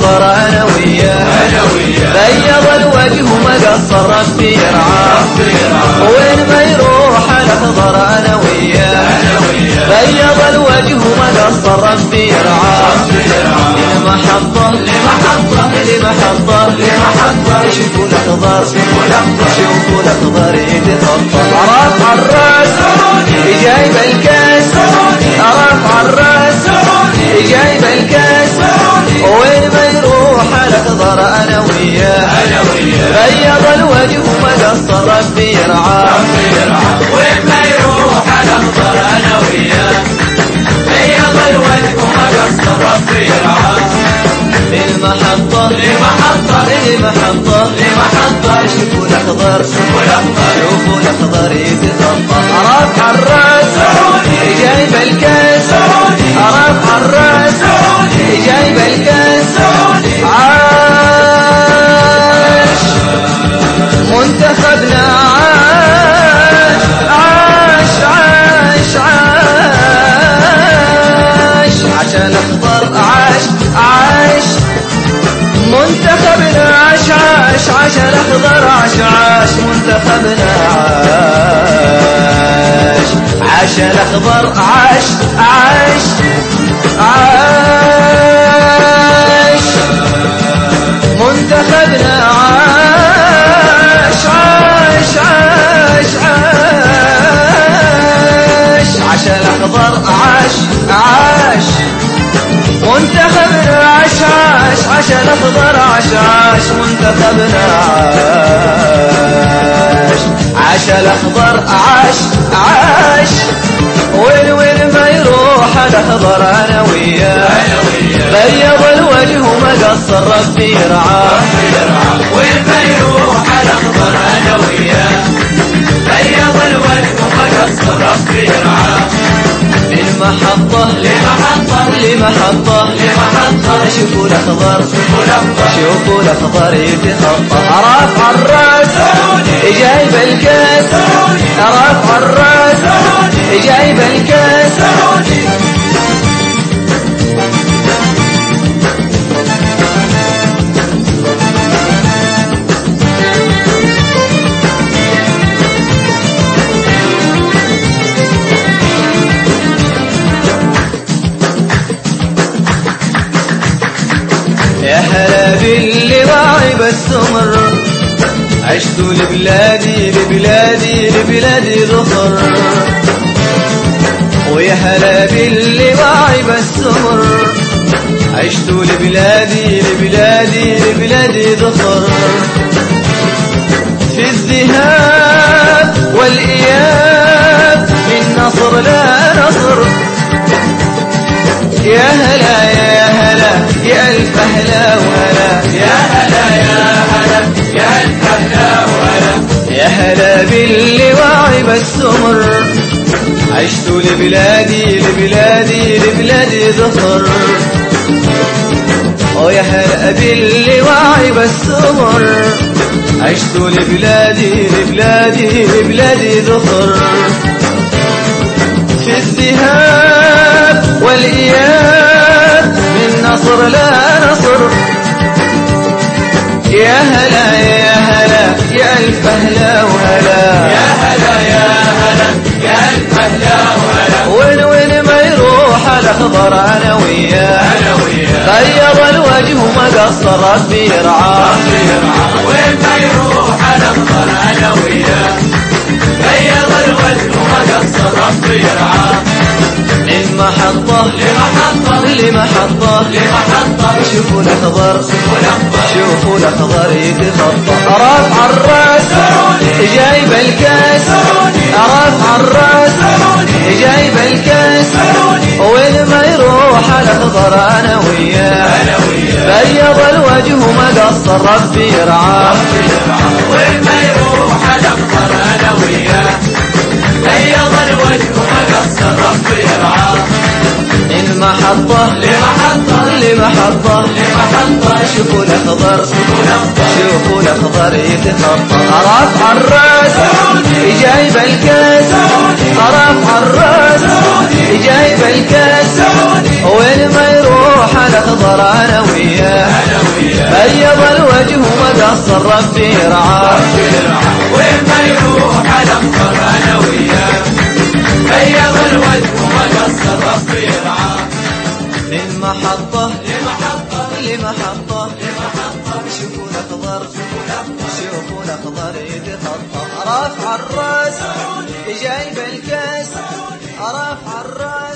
الاخضر انا وياه، بيض الوجه ما قصر ربي يرعاه، وين ما يروح الاخضر انا وياه، بيض الوجه ما قصر ربي يرعاه، لمحطة شوفوا الاخضر شوفوا الاخضر يتخطى، رافع الراس جايب الكاس، رافع الراس جايب الكاس، وين ما يروح الاخضر انا وياه، بيض الوجه ما قصر ربي يرعاه، وين ما يروح الاخضر انا وياه، بيض الوجه ما قصر ربي يرعاه، للمحطة شوفوا الاخضر شوفوا الاخضر يتخطى، رافع الراس جايب الكاس، رافع الراس جايب الكاس، عاش منتخبنا عاش عاش عاش عشان الاخضر عاش عاش منتخبنا عاش عاش عشان الاخضر عاش عاش منتخبنا عاش عشان الاخضر عاش عاش عاش منتخبنا عاش عاش عاش عاش عشان الاخضر عاش عاش منتخبنا عاش عاش عشان الاخضر عاش عاش منتخبنا عاش عشان الاخضر عاش عاش، وين ما يروح الاخضر انا وياه، بيض الوجه ما قصر ربي يرعاه، وين ما يروح الاخضر انا وياه، بيض الوجه ما قصر ربي يرعاه، لمحطة شوفوا الاخضر شوفوا الاخضر يتخطى، رافع الراس جايب الكاس، رافع الراس جايب الكاس، يا هلا باللي واعب السمر، عشت لبلادي لبلادي لبلادي ذخر، ويا هلا باللي واعب السمر، عشت لبلادي لبلادي لبلادي ذخر، في الذهاب والإياب من نصر لا نصر، يا هلا يا هلا يا ألف أهلا وهلا، يا هلا يا هلا يا ألف أهلا وهلا، يا هلا باللي واعب السمر، عشت لبلادي لبلادي لبلادي ذخر، ويا هلا باللي واعب السمر، عشت لبلادي لبلادي لبلادي ذخر، في الذهاب والإياب من نصر لا نصر، يا هلا يا هلا يا ألف أهلا وهلا، يا هلا يا هلا يا ألف أهلا وهلا، وين ما يروح الاخضر انا وياه، بيض الوجه ما قصر ربي يرعاه، وين ما يروح الاخضر انا وياه، بيض الوجه ما قصر ربي يرعاه، للمحطة شوفوا الاخضر شوفوا الاخضر يتخطى، رافع الراس جايب الكاس، رافع الراس جايب الكاس، وين ما يروح الاخضر انا وياه، بيض الوجه ما قصر ربي يرعاه، وين ما يروح الاخضر انا وياه، بيض الوجه ما قصر ربي يرعاه، المحطة شوفوا الاخضر شوفوا الاخضر يتخطى، رافع الراس جايب الكاس، رافع الراس جايب الكاس، وين ما يروح الاخضر انا وياه، بيض الوجه ما قصر ربي يرعاه وين ما يروح الأخضر أنا وياه بيض الوجه ما قصر ربي يرعاه للمحطة لمحطة شوفوا الأخضر شوفوا الأخضر يتخطى رافع الراس جايب الكاس رافع الراس